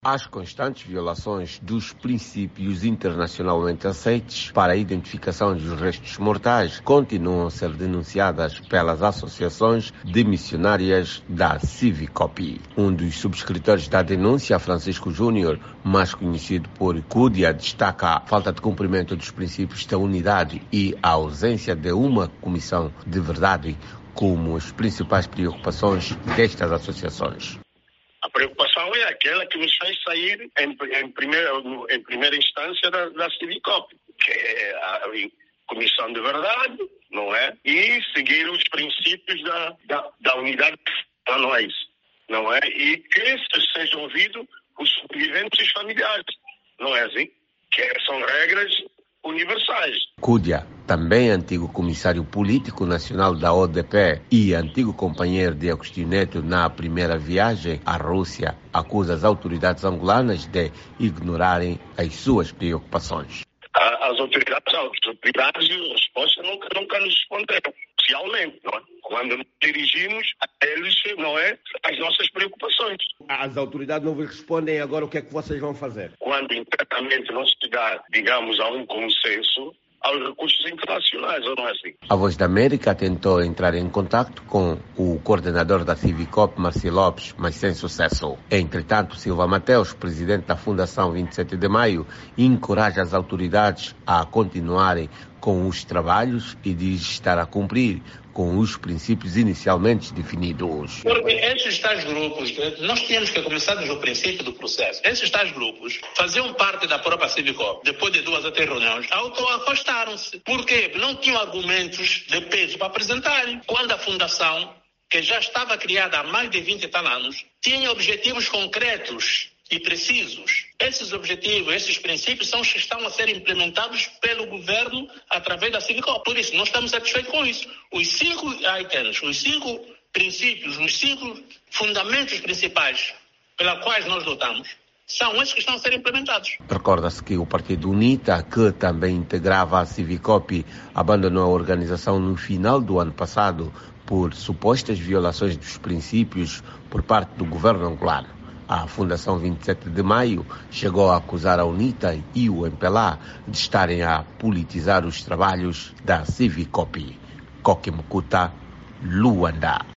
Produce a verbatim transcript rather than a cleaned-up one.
As constantes violações dos princípios internacionalmente aceitos para a identificação dos restos mortais continuam a ser denunciadas pelas associações de missionárias da Civicop. Um dos subscritores da denúncia, Francisco Júnior, mais conhecido por Cúdia, destaca a falta de cumprimento dos princípios da unidade e a ausência de uma comissão de verdade como as principais preocupações destas associações. A preocupação é aquela que nos fez sair em, em, primeira, em primeira instância da, da Civicop, que é a comissão de verdade, não é? E seguir os princípios da, da, da unidade para nós, não é? E que sejam ouvidos os sobreviventes e os familiares, não é assim? Que são regras universais. Cúdia, também antigo comissário político nacional da O D P e antigo companheiro de Agostinho Neto na primeira viagem à Rússia, acusa as autoridades angolanas de ignorarem as suas preocupações. As autoridades, as autoridades de resposta nunca, nunca nos responderam, oficialmente, não é? Quando nos dirigimos a eles, não é? As nossas preocupações. As autoridades não vos respondem agora, o que é que vocês vão fazer? Quando internamente não se chegar, digamos, a um consenso, aos recursos internacionais, ou não é assim? A Voz da América tentou entrar em contato com o coordenador da Civicop, Marcelo Lopes, mas sem sucesso. Entretanto, Silva Mateus, presidente da Fundação vinte e sete de maio, encoraja as autoridades a continuarem com os trabalhos e diz estar a cumprir com os princípios inicialmente definidos. Porque esses tais grupos, nós tínhamos que começar desde o princípio do processo. Esses tais grupos faziam parte da própria Civicop. Depois de duas ou três reuniões, auto-afastaram-se. Por quê? Não tinham argumentos de peso para apresentarem. Quando a fundação, que já estava criada há mais de vinte e tal anos, tinha objetivos concretos e precisos. Esses objetivos, esses princípios são os que estão a ser implementados pelo governo através da Civicop. Por isso, nós estamos satisfeitos com isso. Os cinco items, os cinco princípios, os cinco fundamentos principais pelos quais nós lutamos, são esses que estão a ser implementados. Recorda-se que o Partido UNITA, que também integrava a Civicop, abandonou a organização no final do ano passado por supostas violações dos princípios por parte do governo angolano. A Fundação vinte e sete de maio chegou a acusar a UNITA e o M P L A de estarem a politizar os trabalhos da Civicop. Coque Mucuta, Luanda.